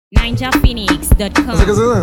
NinjaPhoenix.com.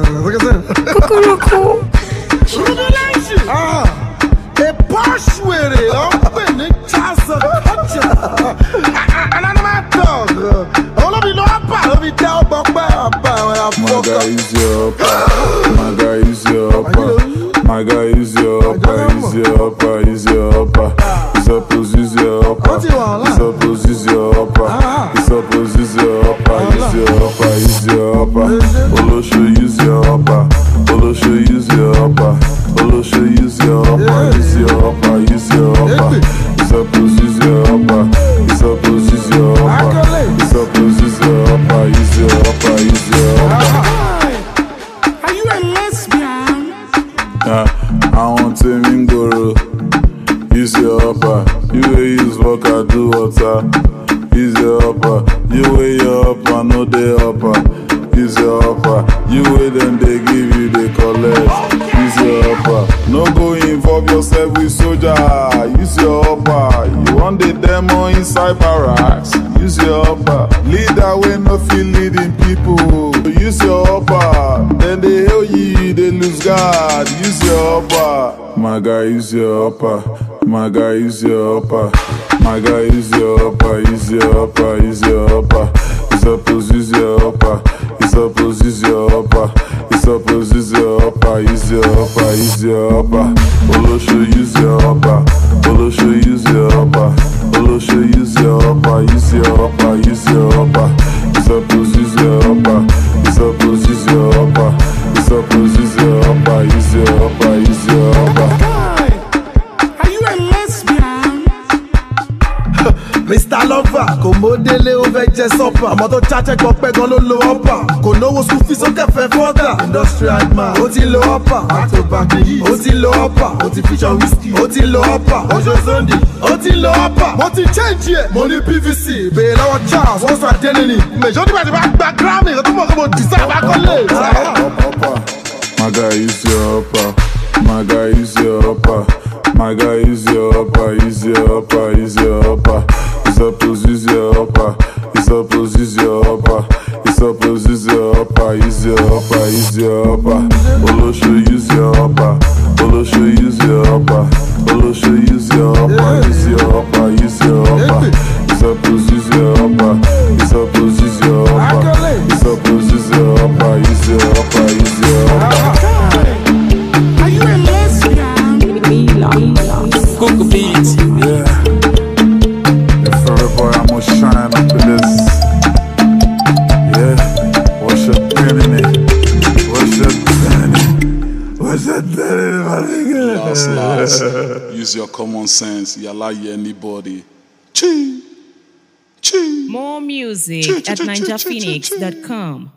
E posh with it, I'm winning Chasa Hutcha. And I'm a dog. All of you know I'm part of it down, but my guy is your upper. My guy is your upper. My guy is your upper. He's your upper. He's your upper. He's supposed to use your upper. He's supposed to use your upper. He's supposed to use your upper. He's your upper. He's your upper. Olo should use your upper. Olo should use your upper. Olo should use your upper. Use your upper. Use your upper. He's supposed to use your upper. He's supposed to use your upper. He's supposed to use your upper. Use your upper. Use your upper. Are you a lesbian? I want to mingoro. Use your upper. You will use vodka, do water. Use your upper. You weigh your upper, no they upper. Use your upper. You weigh them, they give you, they collect. Use your upper. No go involve yourself with soldier. Use your upper. You want the demo inside barracks. Use your upper. Lead that way, no feel leading people. Use your upper. Then they hail you, they lose God. Use your upper. My guy, use your upper. My guy, use your upper. My guy, use your upper. Use your upper. Use your upper. He's supposed to use your upper. He's supposed to use your upper. He's supposed to use your upper. Use your upper. Use your upper. Olo should use your upper. Olo should use your upper. Olo should use your upper. Use your upper. Use your upper. He's supposed to use your upper. He's supposed to use your upper. He's supposed to use your upper. Use your upper. Use your upper. Mr. Lover, kò mọ́délé ó fẹ́ jẹ sọ́pà. Ọmọ tó cháchẹ́ gbọ́ pẹ́ gan ló lo ọ́pà. Kò náwó school fees ó kẹfẹ́ fọ́dà. Industrial man, ó ti lo ọ́pà. Back to back yìí, ó ti lo ọ́pà. Ó ti feature whisky, ó ti lo ọ́pà. Ojo Sunday, ó ti lo ọ́pà. Mo ti change yẹ, mo ní PVC. Bèèrè lọ́wọ́ Charles, wọ́n sọ àdéhùn ni. Mèjọ́ nígbà tí wọ́n gba Grammy, kò tó mọ̀ kó mo deserve akọ́lé. My guy is your upper. My guy is your upper. My guy is your upper. He's your upper. He's your upper. He's supposed to use your upper. He's supposed to use your upper. He's supposed to use your upper. He's your upper. He's your upper. Olo should use your upper. Olo should use your upper. Olo should use your upper. Use your upper. Use your upper. He's supposed to use your upper. He's supposed to use your upper. He's supposed to use your upper. Use your upper. Use your upper. Are you a lesbian? Cook beats. Yeah. If every boy I'm gonna shine up in this. Yeah. What's your penny? What's your penny? What's your penny, my nigga? Last. Use your common sense. You allow anybody. Chee. Chee. More music at NinjaPhoenix.com.